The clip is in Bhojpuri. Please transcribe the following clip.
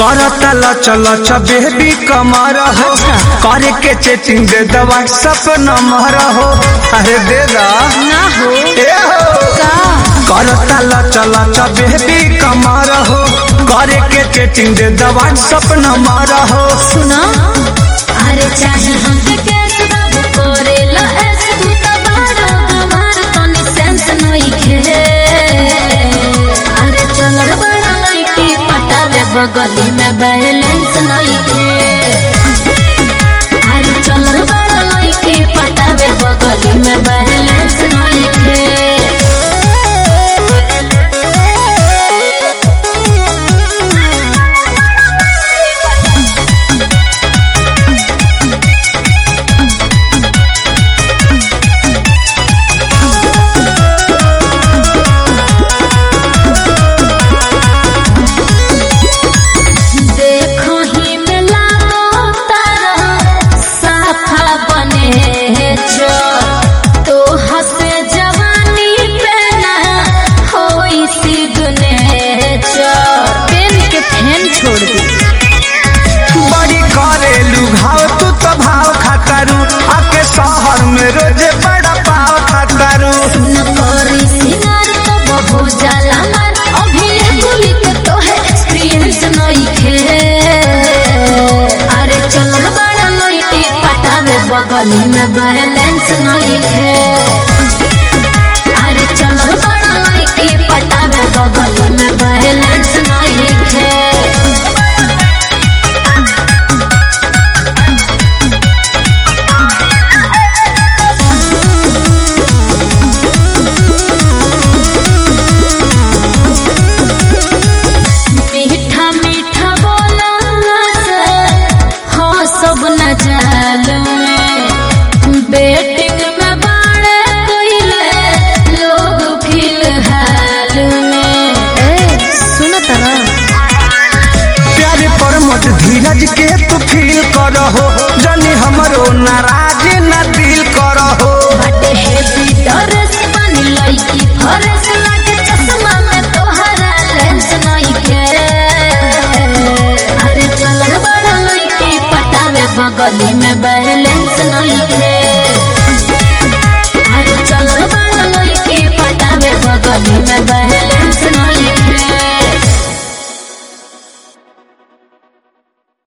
करता लच लच बेबी कमर हो करे के चेटिंग दे दवा सब नंबर हो अरे दे दा ना हो का करता लच लच बेबी कमर हो करे के चेटिंग दे दवा सब नंबर हो सुना अरे चाहे हमके कैसे बाबू करेला ऐसे तू तो बड़ा हमार तनी सेंस नहीं खे अरे चल बड़ा लड़की पटावे बगली में बैलेंस नहीं खे अरे चल बड़ा लड़की पटावे बगली में बैलेंस नहीं खे बड़ी करेलू घाव तू तो भाव खातारू आके शहर में रोज बड़ा पाव खातारू न करी सिंगार तो बहु जाला मार अभी गुली के तो है एक्सपीरियंस नहीं खे अरे चल बड़ा लड़की पटावे बगली में बैलेंस नहीं खे अरे चल बड़ा लड़की पटावे बगली में बैलेंस नहीं खे बेटिंग में बाड़े कोइले लोग फिलहाल में सुन तारा प्यारे पर मत धीरज के तू फील करहो जानी हमरो नाराज न दिल करहो बटे हेवी ड्रेस बनी लड़की फरेस लागे चश्मा में तोहरा लेंस नहीं के अरे चल बड़ा लड़की पटावे बगली में बैलेंस नहीं के अरे चल बड़ा लड़की पटावे बगली में